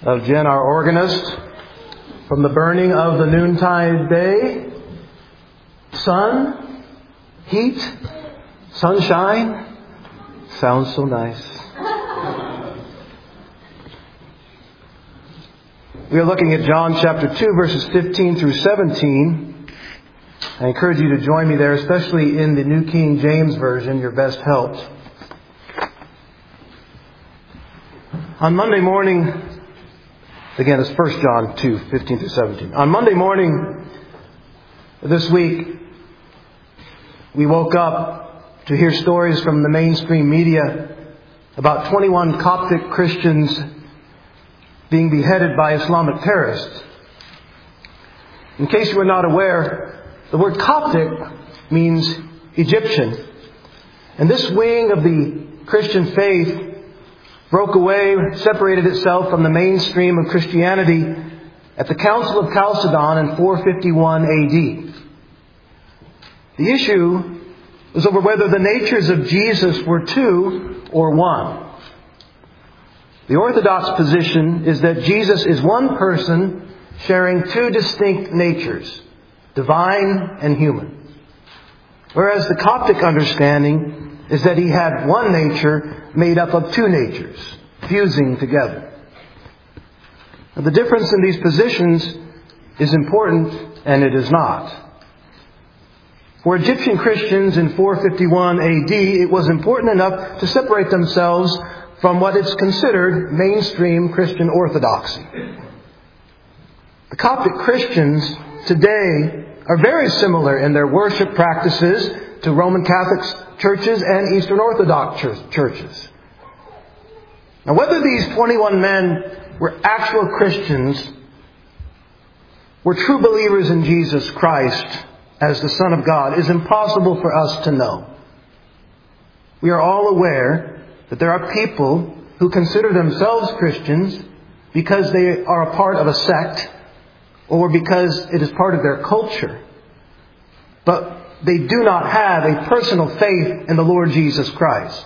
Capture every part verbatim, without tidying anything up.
of Jen, our organist, from the burning of the noontide day, sun, heat, sunshine. Sounds so nice. We are looking at John chapter two, verses fifteen through seventeen. I encourage you to join me there, especially in the New King James Version, your best help. On Monday morning, again, it's First John two, fifteen through seventeen. On Monday morning this week, we woke up to hear stories from the mainstream media about twenty-one Coptic Christians being beheaded by Islamic terrorists. In case you were not aware, the word Coptic means Egyptian. And this wing of the Christian faith broke away, separated itself from the mainstream of Christianity at the Council of Chalcedon in four fifty-one A D. The issue was over whether the natures of Jesus were two or one. The Orthodox position is that Jesus is one person sharing two distinct natures, divine and human. Whereas the Coptic understanding is that he had one nature made up of two natures, fusing together. Now, the difference in these positions is important, and it is not. For Egyptian Christians in four fifty-one A D, it was important enough to separate themselves from what is considered mainstream Christian orthodoxy. The Coptic Christians today are very similar in their worship practices to Roman Catholic churches and Eastern Orthodox churches. Now, whether these twenty-one men were actual Christians, were true believers in Jesus Christ as the Son of God, is impossible for us to know. We are all aware that there are people who consider themselves Christians because they are a part of a sect or because it is part of their culture. But they do not have a personal faith in the Lord Jesus Christ.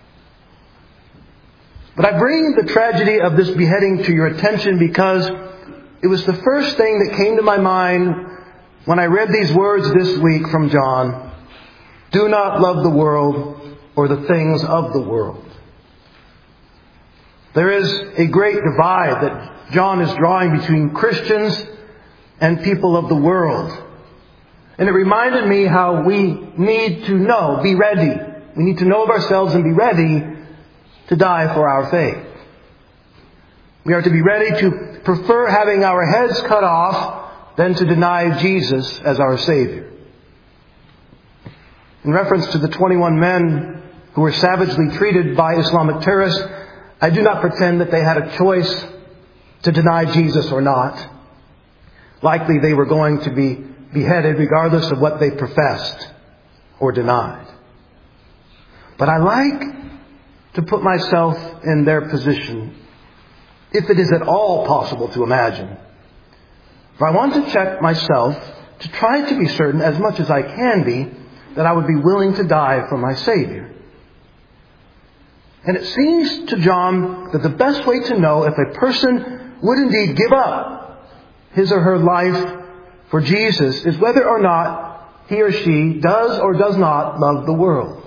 But I bring the tragedy of this beheading to your attention because it was the first thing that came to my mind when I read these words this week from John. Do not love the world or the things of the world. There is a great divide that John is drawing between Christians and people of the world. And it reminded me how we need to know, be ready. We need to know of ourselves and be ready to die for our faith. We are to be ready to prefer having our heads cut off than to deny Jesus as our Savior. In reference to the twenty-one men who were savagely treated by Islamic terrorists, I do not pretend that they had a choice to deny Jesus or not. Likely they were going to be beheaded regardless of what they professed or denied. But I like to put myself in their position, if it is at all possible to imagine. For I want to check myself to try to be certain, as much as I can be, that I would be willing to die for my Savior. And it seems to John that the best way to know if a person would indeed give up his or her life for Jesus is whether or not he or she does or does not love the world.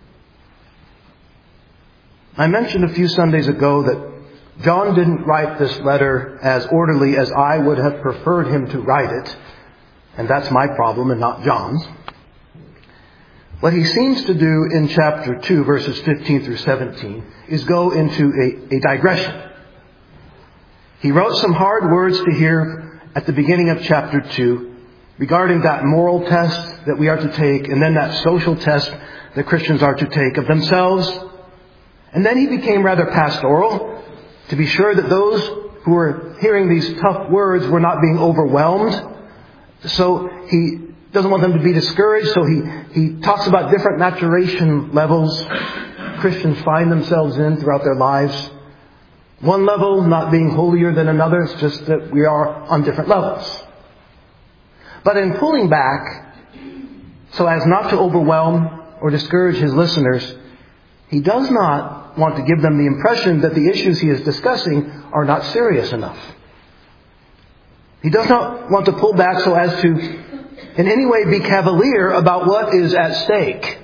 I mentioned a few Sundays ago that John didn't write this letter as orderly as I would have preferred him to write it. And that's my problem and not John's. What he seems to do in chapter two, verses fifteen through seventeen, is go into a, a digression. He wrote some hard words to hear at the beginning of chapter two regarding that moral test that we are to take, and then that social test that Christians are to take of themselves. And then he became rather pastoral to be sure that those who were hearing these tough words were not being overwhelmed. So he doesn't want them to be discouraged, so he, he talks about different maturation levels Christians find themselves in throughout their lives. One level not being holier than another, it's just that we are on different levels. But in pulling back, so as not to overwhelm or discourage his listeners, he does not not want to give them the impression that the issues he is discussing are not serious enough. He does not want to pull back so as to in any way be cavalier about what is at stake.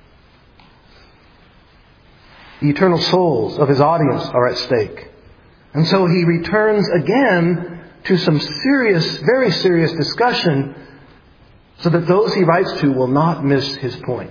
The eternal souls of his audience are at stake. And so he returns again to some serious, very serious discussion so that those he writes to will not miss his point.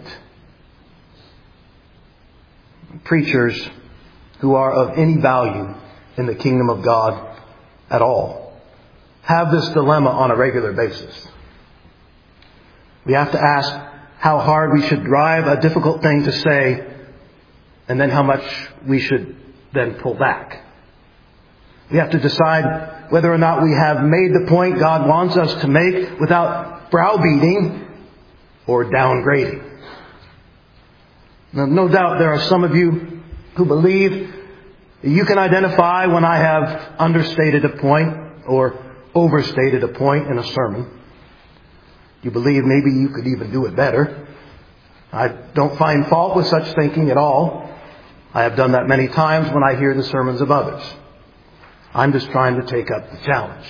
Preachers who are of any value in the kingdom of God at all have this dilemma on a regular basis. We have to ask how hard we should drive a difficult thing to say, and then how much we should then pull back. We have to decide whether or not we have made the point God wants us to make without browbeating or downgrading. Now, no doubt there are some of you who believe you can identify when I have understated a point or overstated a point in a sermon. You believe maybe you could even do it better. I don't find fault with such thinking at all. I have done that many times when I hear the sermons of others. I'm just trying to take up the challenge.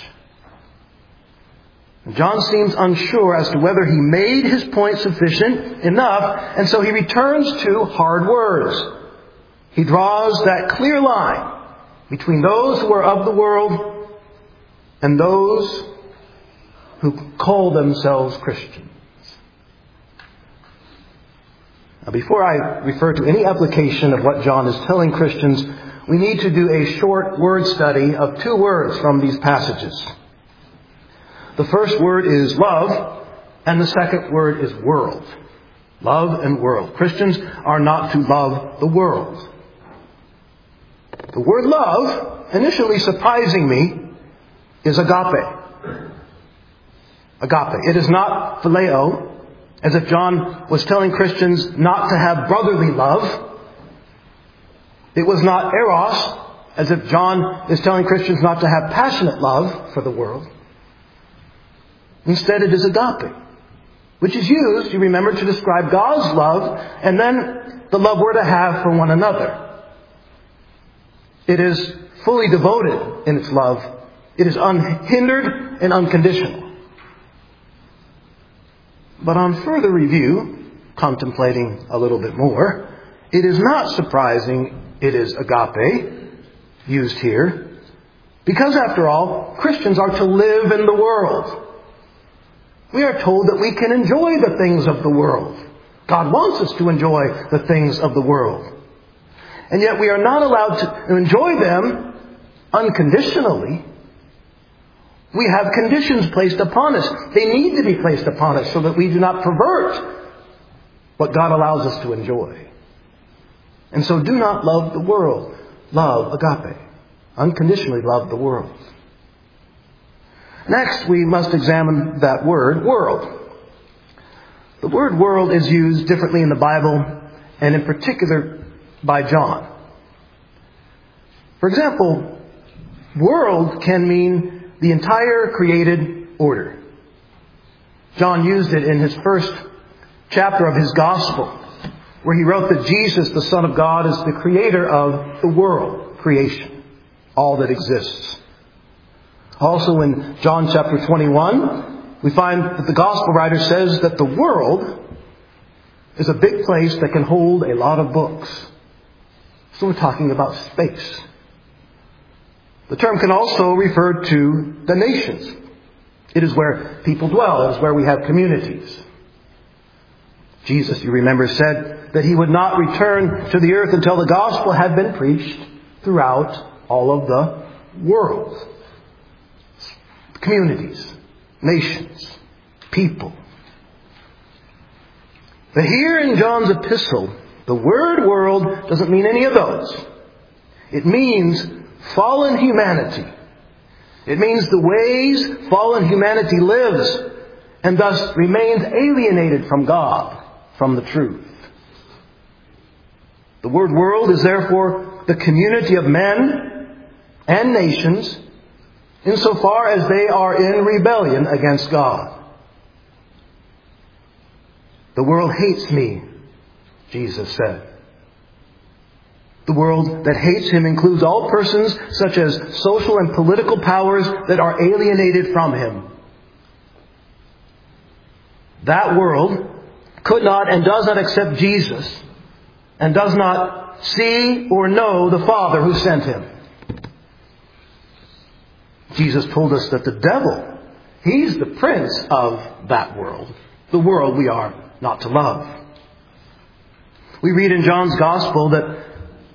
And John seems unsure as to whether he made his point sufficient enough, and so he returns to hard words. He draws that clear line between those who are of the world and those who call themselves Christians. Now, before I refer to any application of what John is telling Christians, we need to do a short word study of two words from these passages. The first word is love, and the second word is world. Love and world. Christians are not to love the world. The word love, initially surprising me, is agape. Agape. It is not phileo, as if John was telling Christians not to have brotherly love. It was not eros, as if John is telling Christians not to have passionate love for the world. Instead, it is agape, which is used, you remember, to describe God's love, and then the love we're to have for one another. It is fully devoted in its love. It is unhindered and unconditional. But on further review, contemplating a little bit more, it is not surprising it is agape used here, because after all, Christians are to live in the world. We are told that we can enjoy the things of the world. God wants us to enjoy the things of the world. And yet we are not allowed to enjoy them unconditionally. We have conditions placed upon us. They need to be placed upon us so that we do not pervert what God allows us to enjoy. And so do not love the world. Love agape. Unconditionally love the world. Next, we must examine that word, world. The word world is used differently in the Bible, and in particular by John. For example, world can mean the entire created order. John used it in his first chapter of his gospel, where he wrote that Jesus, the Son of God, is the creator of the world, creation, all that exists. Also in John chapter twenty-one, we find that the gospel writer says that the world is a big place that can hold a lot of books. So we're talking about space. The term can also refer to the nations. It is where people dwell. It is where we have communities. Jesus, you remember, said that he would not return to the earth until the gospel had been preached throughout all of the world. Communities, nations, people. But here in John's epistle, the word world doesn't mean any of those. It means fallen humanity. It means the ways fallen humanity lives and thus remains alienated from God, from the truth. The word world is therefore the community of men and nations insofar as they are in rebellion against God. The world hates me, Jesus said. The world that hates him includes all persons such as social and political powers that are alienated from him. That world could not and does not accept Jesus and does not see or know the Father who sent him. Jesus told us that the devil, he's the prince of that world, the world we are not to love. We read in John's Gospel that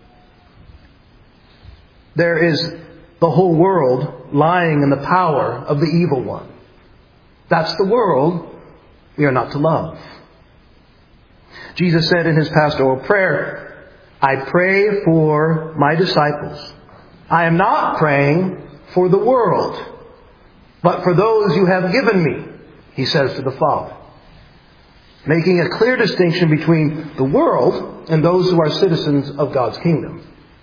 there is the whole world lying in the power of the evil one. That's the world we are not to love. Jesus said in his pastoral prayer, I pray for my disciples. I am not praying for the world, but for those you have given me, he says to the Father. Making a clear distinction between the world and those who are citizens of God's kingdom.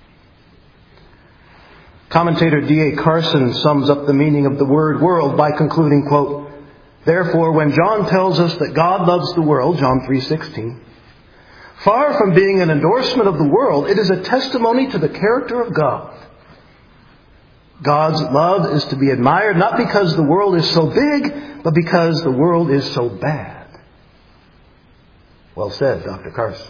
Commentator D A Carson sums up the meaning of the word world by concluding, quote, therefore, when John tells us that God loves the world, John three sixteen, far from being an endorsement of the world, it is a testimony to the character of God. God's love is to be admired not because the world is so big, but because the world is so bad. Well said, Doctor Carson.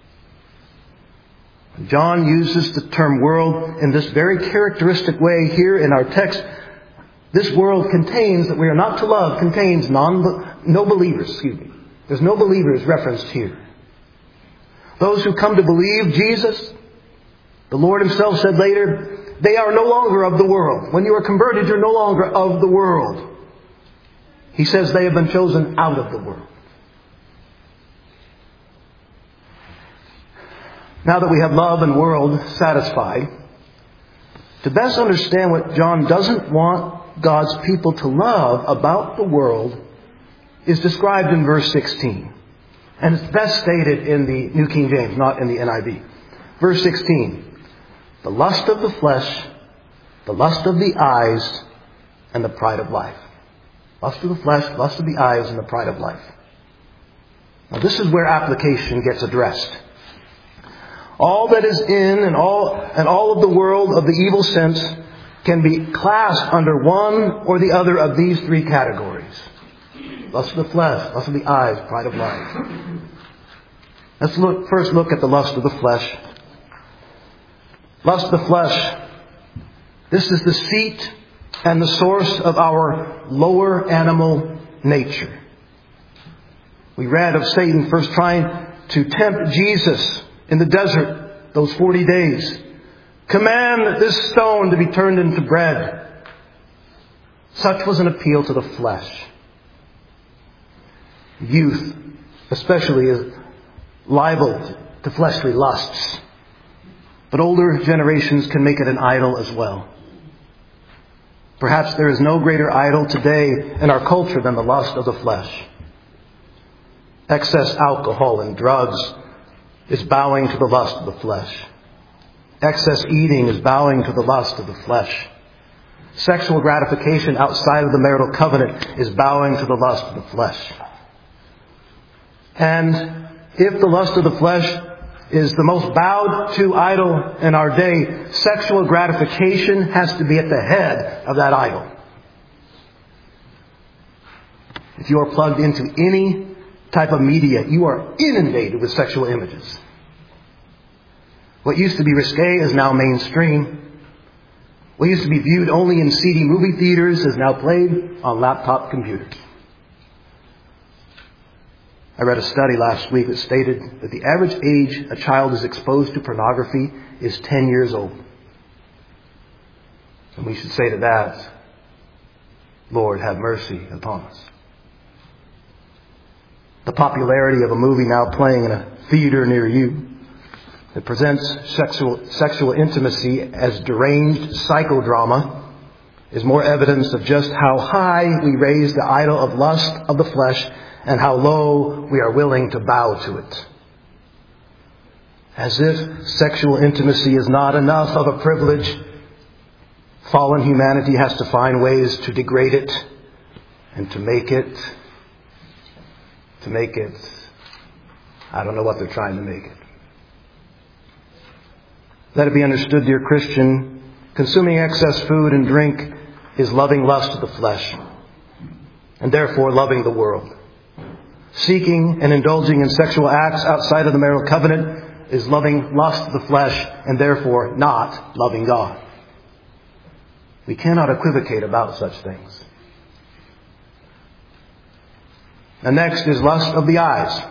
John uses the term world in this very characteristic way here in our text. This world contains, that we are not to love, contains non, no believers, excuse me. There's no believers referenced here. Those who come to believe Jesus, the Lord himself said later, they are no longer of the world. When you are converted, you're no longer of the world. He says they have been chosen out of the world. Now that we have love and world satisfied, to best understand what John doesn't want God's people to love about the world is described in verse sixteen. And it's best stated in the New King James, not in the N I V. Verse sixteen. The lust of the flesh, the lust of the eyes, and the pride of life. Lust of the flesh, lust of the eyes, and the pride of life. Now this is where application gets addressed. All that is in and all and all of the world of the evil sense can be classed under one or the other of these three categories. Lust of the flesh, lust of the eyes, pride of life. Let's look, first look at the lust of the flesh. Lust of the flesh. This is the seat and the source of our lower animal nature. We read of Satan first trying to tempt Jesus in the desert, those forty days. Command this stone to be turned into bread. Such was an appeal to the flesh. Youth, especially, is liable to fleshly lusts. But older generations can make it an idol as well. Perhaps there is no greater idol today in our culture than the lust of the flesh. Excess alcohol and drugs is bowing to the lust of the flesh. Excess eating is bowing to the lust of the flesh. Sexual gratification outside of the marital covenant is bowing to the lust of the flesh. And if the lust of the flesh is the most bowed to idol in our day, sexual gratification has to be at the head of that idol. If you are plugged into any type of media, you are inundated with sexual images. What used to be risque is now mainstream. What used to be viewed only in seedy movie theaters is now played on laptop computers. I read a study last week that stated that the average age a child is exposed to pornography is ten years old. And we should say to that, Lord, have mercy upon us. The popularity of a movie now playing in a theater near you that presents sexual, sexual intimacy as deranged psychodrama is more evidence of just how high we raise the idol of lust of the flesh and how low we are willing to bow to it. As if sexual intimacy is not enough of a privilege, fallen humanity has to find ways to degrade it and to make it, to make it, I don't know what they're trying to make it. Let it be understood, dear Christian, consuming excess food and drink is loving lust of the flesh, and therefore loving the world. Seeking and indulging in sexual acts outside of the marital covenant is loving lust of the flesh, and therefore not loving God. We cannot equivocate about such things. And next is lust of the eyes.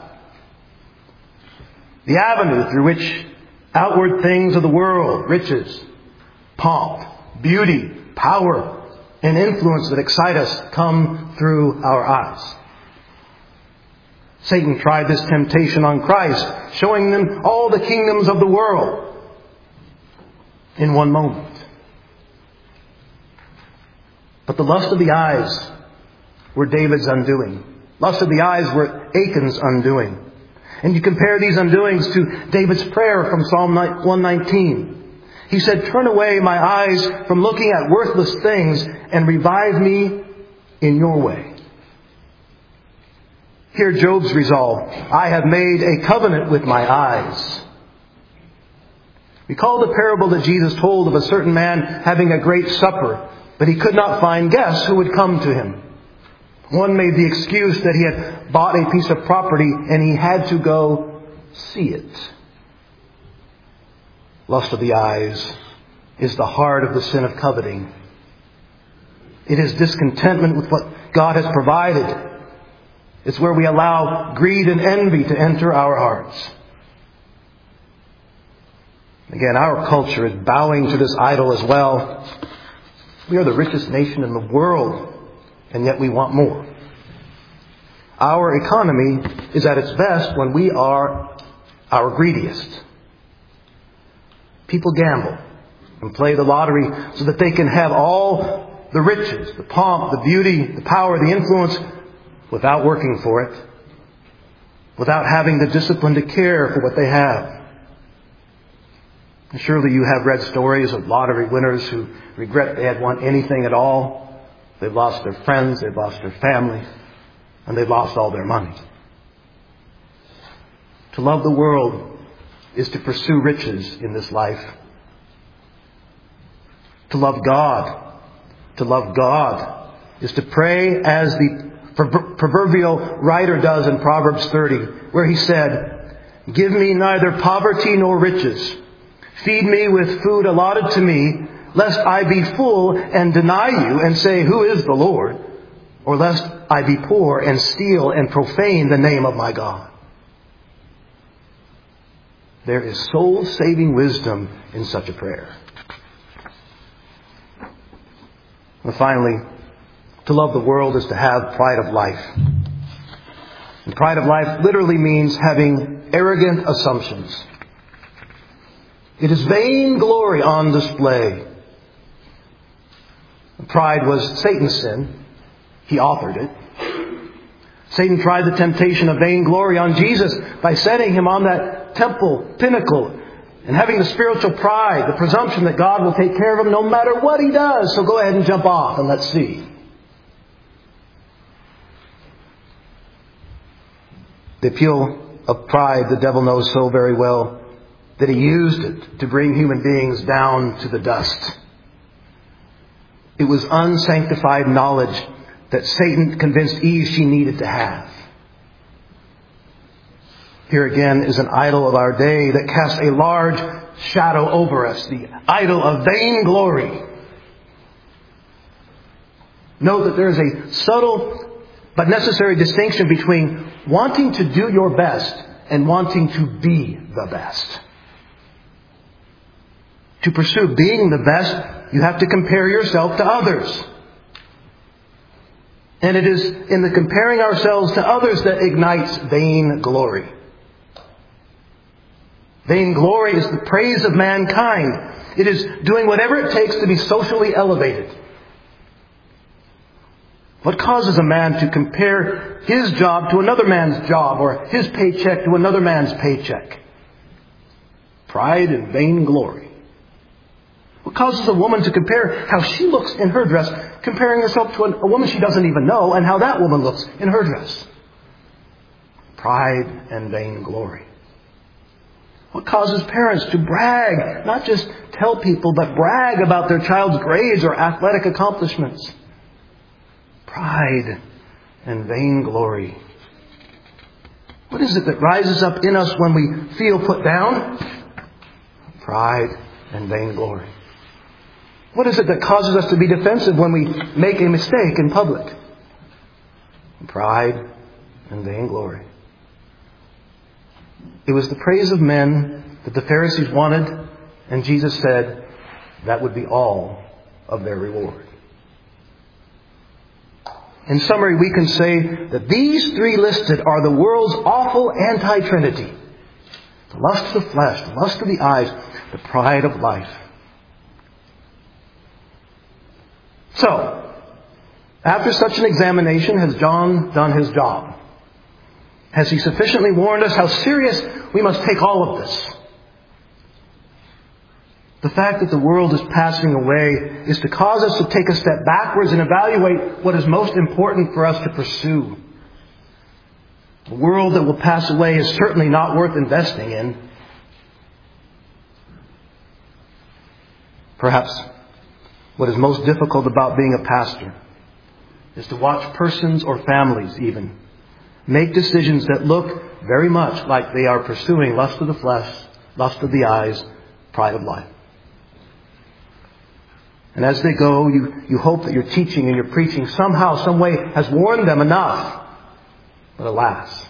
The avenue through which outward things of the world, riches, pomp, beauty, power, and influence that excite us come through our eyes. Satan tried this temptation on Christ, showing them all the kingdoms of the world in one moment. But the lust of the eyes were David's undoing. Lust of the eyes were Achan's undoing. And you compare these undoings to David's prayer from Psalm one nineteen. He said, "Turn away my eyes from looking at worthless things and revive me in your way." Hear Job's resolve. "I have made a covenant with my eyes." Recall the parable that Jesus told of a certain man having a great supper, but he could not find guests who would come to him. One made the excuse that he had bought a piece of property and he had to go see it. Lust of the eyes is the heart of the sin of coveting. It is discontentment with what God has provided. It's where we allow greed and envy to enter our hearts. Again, our culture is bowing to this idol as well. We are the richest nation in the world, and yet we want more. Our economy is at its best when we are our greediest. People gamble and play the lottery so that they can have all the riches, the pomp, the beauty, the power, the influence without working for it, without having the discipline to care for what they have. And surely you have read stories of lottery winners who regret they had won anything at all. They've lost their friends, they've lost their family, and they've lost all their money. To love the world is to pursue riches in this life. To love God, to love God is to pray as the proverbial writer does in Proverbs thirty, where he said, "Give me neither poverty nor riches. Feed me with food allotted to me, lest I be full and deny you and say, 'Who is the Lord?' Or lest I be poor and steal and profane the name of my God." There is soul-saving wisdom in such a prayer. And finally, to love the world is to have pride of life. And pride of life literally means having arrogant assumptions. It is vain glory on display. Pride was Satan's sin. He authored it. Satan tried the temptation of vainglory on Jesus by setting him on that temple pinnacle and having the spiritual pride, the presumption that God will take care of him no matter what he does. So go ahead and jump off and let's see. The appeal of pride the devil knows so very well that he used it to bring human beings down to the dust. It was unsanctified knowledge that Satan convinced Eve she needed to have. Here again is an idol of our day that casts a large shadow over us, the idol of vainglory. Note that there is a subtle but necessary distinction between wanting to do your best and wanting to be the best. To pursue being the best, you have to compare yourself to others. And it is in the comparing ourselves to others that ignites vainglory. Vainglory is the praise of mankind. It is doing whatever it takes to be socially elevated. What causes a man to compare his job to another man's job or his paycheck to another man's paycheck? Pride and vainglory. What causes a woman to compare how she looks in her dress, comparing herself to a woman she doesn't even know, and how that woman looks in her dress? Pride and vainglory. What causes parents to brag, not just tell people, but brag about their child's grades or athletic accomplishments? Pride and vainglory. What is it that rises up in us when we feel put down? Pride and vainglory. What is it that causes us to be defensive when we make a mistake in public? Pride and vainglory. It was the praise of men that the Pharisees wanted, and Jesus said that would be all of their reward. In summary, we can say that these three listed are the world's awful anti-Trinity. The lust of the flesh, the lust of the eyes, the pride of life. So, after such an examination, has John done his job? Has he sufficiently warned us how serious we must take all of this? The fact that the world is passing away is to cause us to take a step backwards and evaluate what is most important for us to pursue. A world that will pass away is certainly not worth investing in. Perhaps what is most difficult about being a pastor is to watch persons or families even make decisions that look very much like they are pursuing lust of the flesh, lust of the eyes, pride of life. And as they go, you, you hope that your teaching and your preaching somehow, some way has warned them enough. But alas,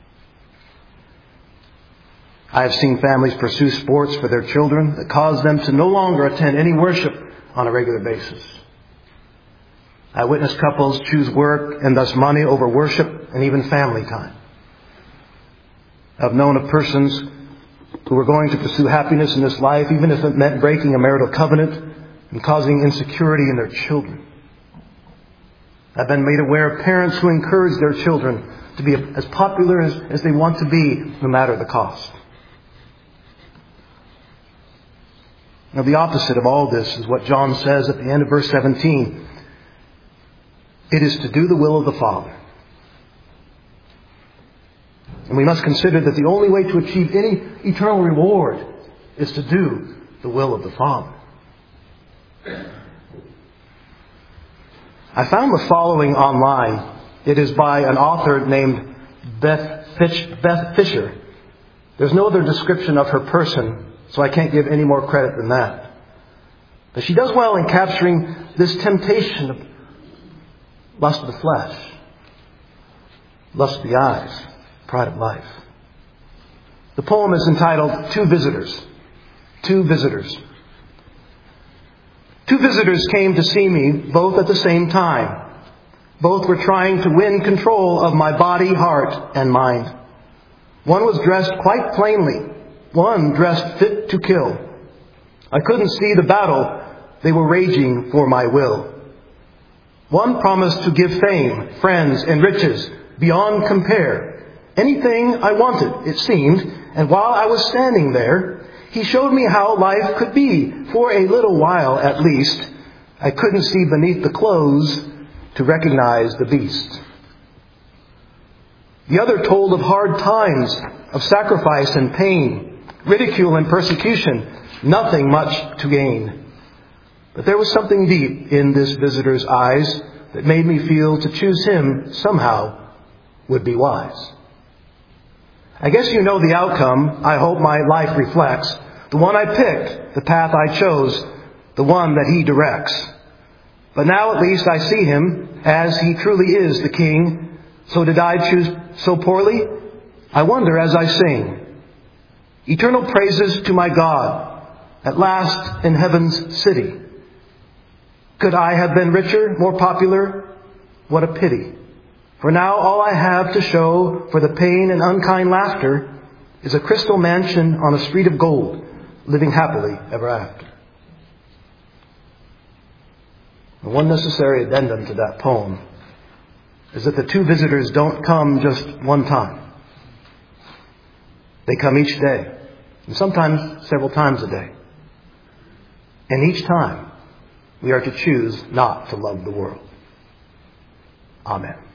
I have seen families pursue sports for their children that cause them to no longer attend any worship on a regular basis. I witnessed couples choose work and thus money over worship and even family time. I've known of persons who were going to pursue happiness in this life, even if it meant breaking a marital covenant and causing insecurity in their children. I've been made aware of parents who encourage their children to be as popular as, as they want to be, no matter the cost. Now, the opposite of all this is what John says at the end of verse seventeen. It is to do the will of the Father. And we must consider that the only way to achieve any eternal reward is to do the will of the Father. I found the following online. It is by an author named Beth, Fish, Beth Fisher. There's no other description of her person, so I can't give any more credit than that. But she does well in capturing this temptation of lust of the flesh, lust of the eyes, pride of life. The poem is entitled Two Visitors. Two Visitors. Two visitors came to see me, both at the same time. Both were trying to win control of my body, heart, and mind. One was dressed quite plainly. One dressed fit to kill. I couldn't see the battle. They were raging for my will. One promised to give fame, friends, and riches beyond compare. Anything I wanted, it seemed, and while I was standing there, he showed me how life could be, for a little while at least. I couldn't see beneath the clothes to recognize the beast. The other told of hard times, of sacrifice and pain, ridicule and persecution, nothing much to gain. But there was something deep in this visitor's eyes that made me feel to choose him somehow would be wise. I guess you know the outcome I hope my life reflects. The one I picked, the path I chose, the one that he directs. But now at least I see him as he truly is the King. So did I choose so poorly? I wonder as I sing. Eternal praises to my God, at last in heaven's city. Could I have been richer, more popular? What a pity. For now all I have to show for the pain and unkind laughter is a crystal mansion on a street of gold, living happily ever after. And one necessary addendum to that poem is that the two visitors don't come just one time. They come each day, and sometimes several times a day. And each time, we are to choose not to love the world. Amen.